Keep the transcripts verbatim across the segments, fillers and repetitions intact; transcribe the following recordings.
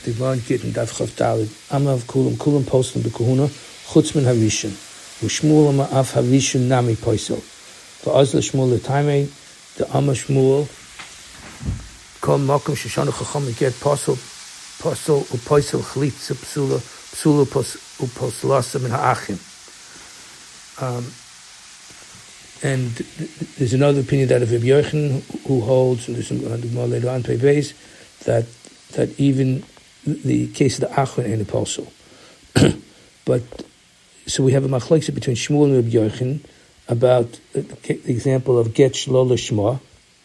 the one getting Daf Chav Daled, Amav Kulam, Kulam Poslim B'Kahuna, Chutzman Harishon, Ushmul Ma'af Harishon Nami Poisel. For Ozla Shmuel L'Taimei, the Amma Shmuel, Kol Mokum Shoshana Chacham get Posel, Posel Upoisel Chlitza Psula, Psula Uposlasa Min Ha'achim. Um, and there's another opinion that of Rabbi Yochanan who holds, and there's some more later on Pei Beis, that that even the case of the Achron ain't a posel. But so we have a machlokes between Shmuel and Rabbi Yochanan about the example of get shlo l'shma.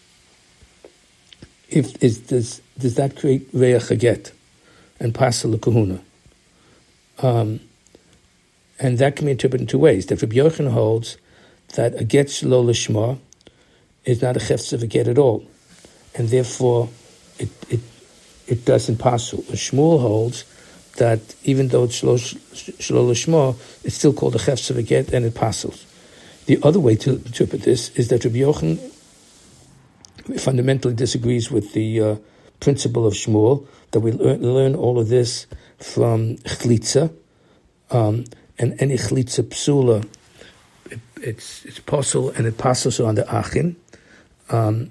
If is does does that create reach haget and pasel l'kahuna? Um, and that can be interpreted in two ways. That Rabbi Yochanan holds that a get shlo l'shma is not a chefetz of a get at all, and therefore it it it doesn't pasel. Shmuel holds that even though it's shlo shlo l'shma, it's still called a chefetz of a get and it pasels. The other way to interpret this is that Rabbi Yochanan fundamentally disagrees with the uh, principle of Shmuel, that we learn, learn all of this from Chlitza, um, and any Chlitza psula, it, it's it's posel and it passes on the Achin. Um,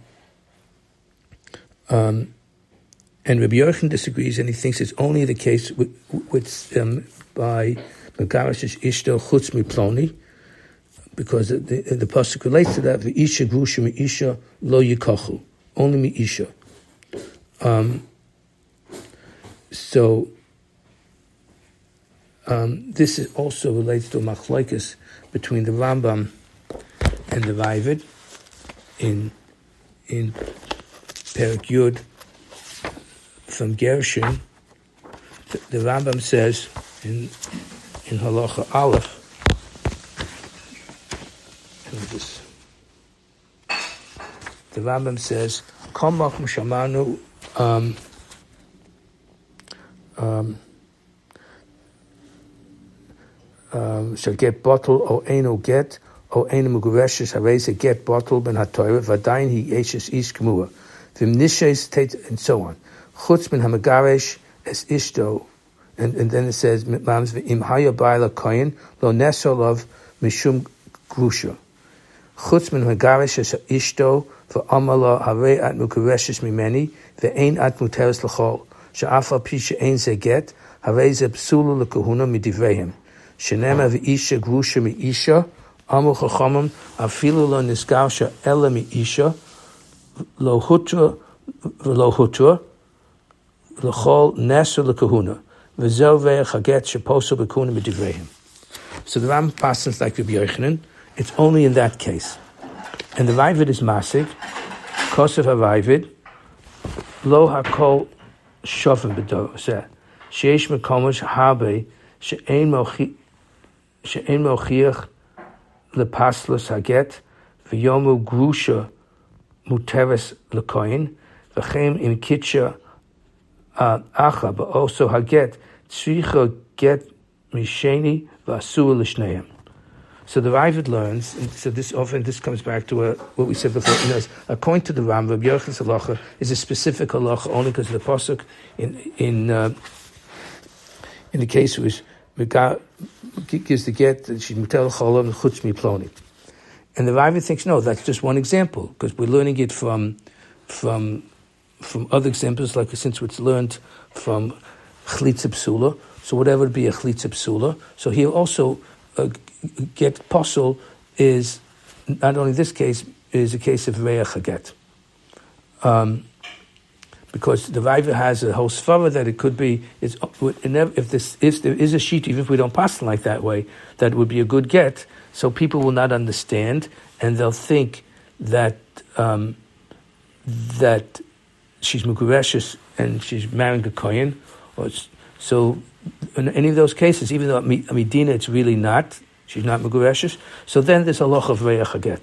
um, and Rabbi Yochanan disagrees, and he thinks it's only the case with, with um, by Megarash Ishto Chutz Miploni, because the, the, the pasuk relates to that. V'isha grusha mi'isha lo yikachu, only mi'isha. Um, so um, this is also relates to a machlokes between the Rambam and the Raavad in in Perek Yud from Gershon. The, the Rambam says in in Halacha Aleph. This. The Rambam says, "Kol makom shamanu um, um, um, shall get bottle o eino get o eino mugureshes hareze get bottle ben hatoyre v'adayin hi yeshes ish k'mua v'im nishes tet and so on chutz ben hamagaresh es ishto and and then it says mams v'im haya ba'ala koyin lo nesolov mishum grusha." Chutz min megarish es ishto v'amala harei at mukareshes mimeni ve'ein at muteres l'chol she'af al pi she'ein ze get harei ze psula l'kahuna midivrehem she'nema v'isha grusha mi'isha amu chachamim afilu lo nisgarsha ela mi'isha lo hutra v'lo hutra l'chol nesu l'kahuna v'zel ve'ech haget she'posu l'kahuna midivrehem. So the Ram passes like Rabbi Yochanan. It's only in that case. And the Raavad is masig, kosev ha'Raavad, lo hakol shovim b'do, she'esh mekomosh habe, she'ein mochiach lepaslos haget, v'yomu grusha muteres lekoyin, v'chem im kitcha acha ba'oso haget, tzricha get misheni v'asua l'shneim. So the Raavad learns, and so this often this comes back to a, what we said before. You know, according to the Rambam, Rabbi Yochanan's halacha is a specific halacha only because of the pasuk in in uh, in the case which gives the get that she's mutel cholam chutz miploni, and the Raavad thinks no, that's just one example because we're learning it from from from other examples, like since it's learned from chlitza psula, so whatever would be a chlitza psula. So here also. Uh, get posel is not only this case is a case of reach haget, um, because the Raavad has a whole svara that it could be. It's, if this if there is a sheet, even if we don't pass it like that way, that would be a good get. So people will not understand, and they'll think that um, that she's mukureshes and she's marrying a kohen, or so. In any of those cases, even though a Medina it's really not, she's not Megureshes, so then there's a loch of Reach Haget.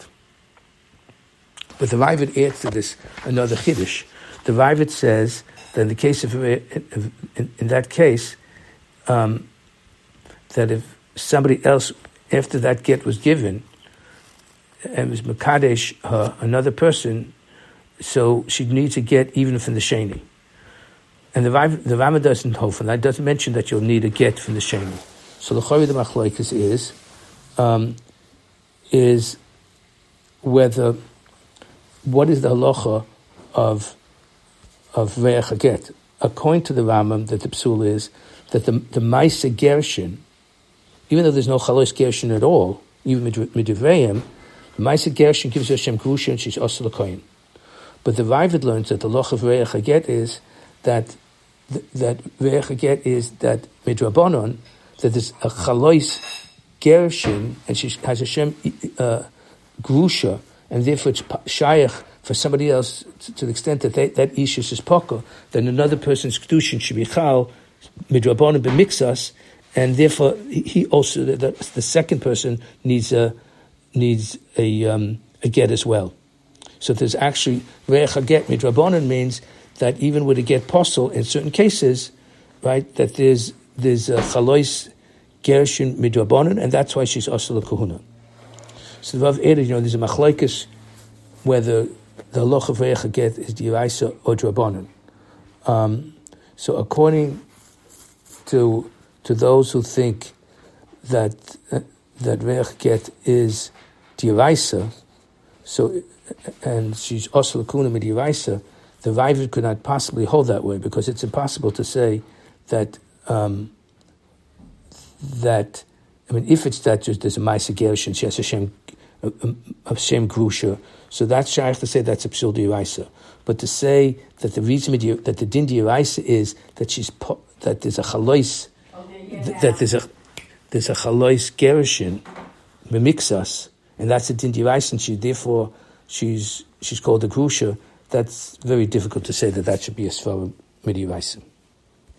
But the Raavad adds to this another Chiddush. The Raavad says that in the case of, in, in that case, um, that if somebody else, after that get was given, and was Mekadesh, her, another person, so she needs a get even from the Sheni. And the Rav, the Rama doesn't hold from that. Doesn't mention that you'll need a get from the sheni. So the Chori the Machlokes is um, is whether what is the halacha of of reach haget. According to the Rambam, that the psul is that the the ma'aser gershon, even though there's no chalos gershon at all, even midivreim, the ma'aser gershon gives Hashem grusha and she's osel kohen. But the Ravid learns that the loch of reich haget is that that reich haget is that midrabanon, that there's a chalos gershon and she has Hashem uh, grusha, and therefore it's shaykh for somebody else to, to the extent that they, that ishus is poker, then another person's kedushin should be chal midrabanon b'mixas, and therefore he also the, the, the second person needs a needs a um, a get as well. So there's actually reich haget midrabanon means that even with a get posel in certain cases, right, that there's there's a chalois gershon midrabanon, and that's why she's osel kahuna. So the Rav Eder, you know, there's a machlokes whether the halacha of reich haget is d'oraisa or drabanan. Um, so according to to those who think that uh, that reich haget is d'oraisa, so and she's osel kahuna mid'oraisa, the Ravid could not possibly hold that way because it's impossible to say that um, that I mean if it's that just there's a ma'aser gershon, she has Hashem Hashem grusha, so that's shaykh to say that's a psul d'oraisa. But to say that the reason that the din d'oraisa is that she's that there's a chalois, th- that there's a there's a chalois gershon memixas, and that's a din d'oraisa, and she therefore she's she's called a grusha. That's very difficult to say that that should be a svara mid'oraisa.